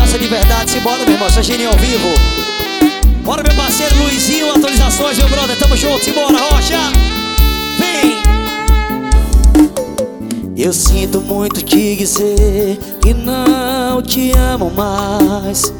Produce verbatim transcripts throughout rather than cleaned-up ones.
gosta de verdade, simbora, meu irmão, essa genia ao vivo. Bora, meu parceiro Luizinho, atualizações, meu brother, tamo junto, simbora, Rocha. Vem! Eu sinto muito te dizer que não te amo mais.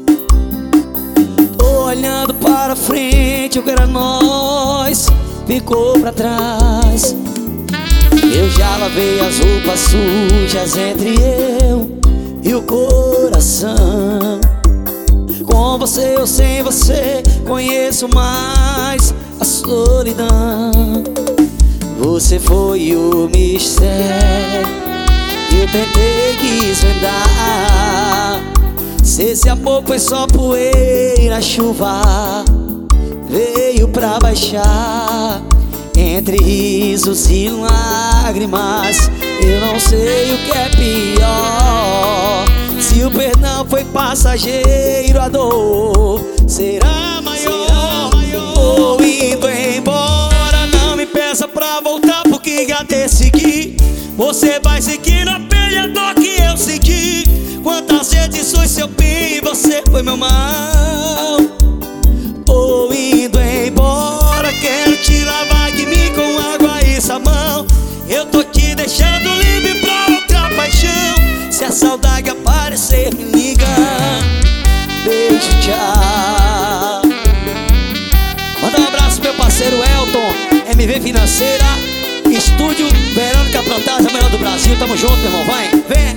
Tô olhando para frente, o que era nós ficou pra trás. Eu já lavei as roupas sujas entre eu e o coração. Com você ou sem você, conheço mais a solidão. Você foi o mistério, eu tentei desvendar. Se esse amor foi só poeira, a chuva veio pra baixar. Entre risos e lágrimas, eu não sei o que é pior. Se o perdão foi passageiro, a dor será maior. Tô indo embora, não me peça pra voltar, porque já te segui. Você vai seguir na pele a dor que eu segui. Quantas vezes foi seu bem, você foi meu mal. Tô indo embora, quero te lavar de mim com água e sabão. Eu tô te deixando livre pra outra paixão. Se a saudade aparecer, me liga. Beijo, tchau. Manda um abraço pro meu parceiro Elton, M V Financeira, Estúdio Verônica Plantaza, melhor do Brasil. Tamo junto, meu irmão, vai, vem.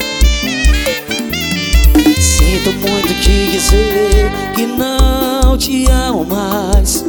Sinto muito te dizer que não te amo mais.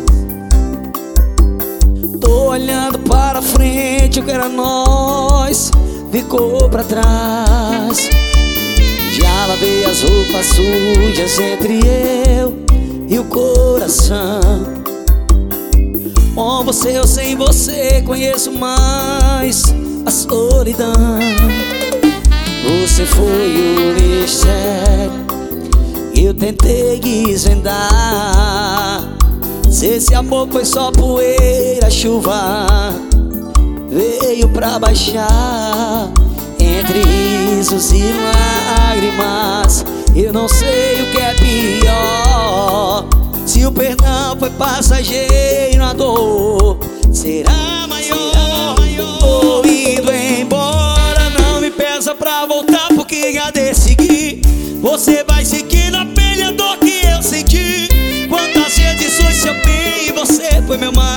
Tô olhando para frente, o que era nós ficou pra trás. Já lavei as roupas sujas entre eu e o coração. Com você ou sem você, conheço mais a solidão. Você foi o mistério, eu tentei desvendar. Se esse amor foi só poeira, a chuva veio pra baixar. Entre risos e lágrimas, eu não sei o que é pior. Se o perdão foi passageiro, a dor será maior. Tô indo embora, não me peça pra voltar, porque já decidi. Você vai seguir na pele a dor que eu senti. Quantas vezes foi seu bem e você foi meu mal.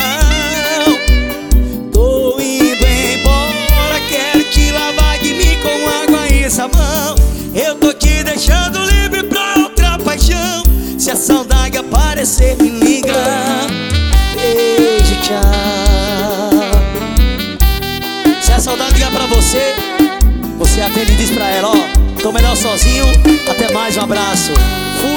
Tô indo embora, quero te lavar de mim com água e sabão. Eu tô te deixando livre pra outra paixão. Se a saudade aparecer, me liga. Beijo, tchau. Se a saudade ligar pra você, você atende e diz pra ela, ó, tô melhor sozinho, até mais, um abraço. Fui.